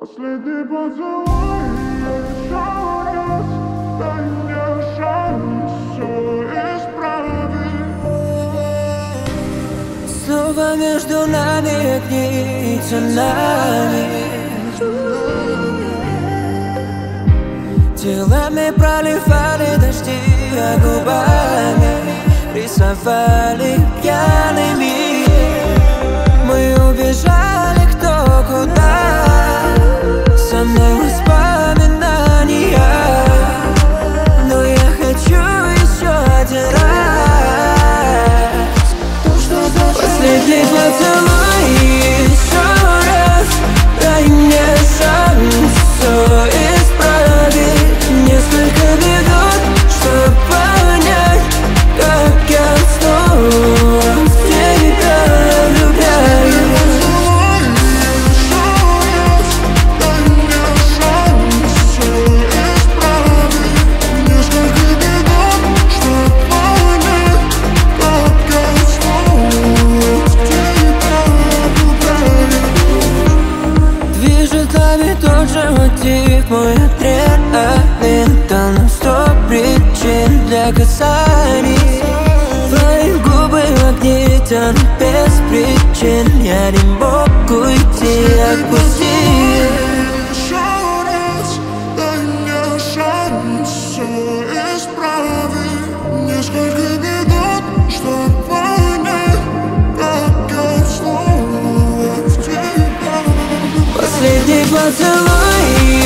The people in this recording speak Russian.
Последний поцелуй, еще раз, дай мне шанс все исправить. Снова между нами огни цунами. Телами проливали дожди, а губами рисовали пьяными. Мы убежали кто куда, со мной воспоминания, но я хочу еще один раз. Последний поцелуй, еще раз, дай мне шанс все исправить. Несколько минут, чтобы понять, как я снова в тебя влюбляюсь. Тот же мотив, мой адреналин дал нам 100 причин для касаний. Твои губы в огне тянут без причин. Я не мог уйти, отпусти. Еще раз, дай мне шанс все исправить. Несколько минут, чтобы понять, как я снова в тебя. Последний поцелуй.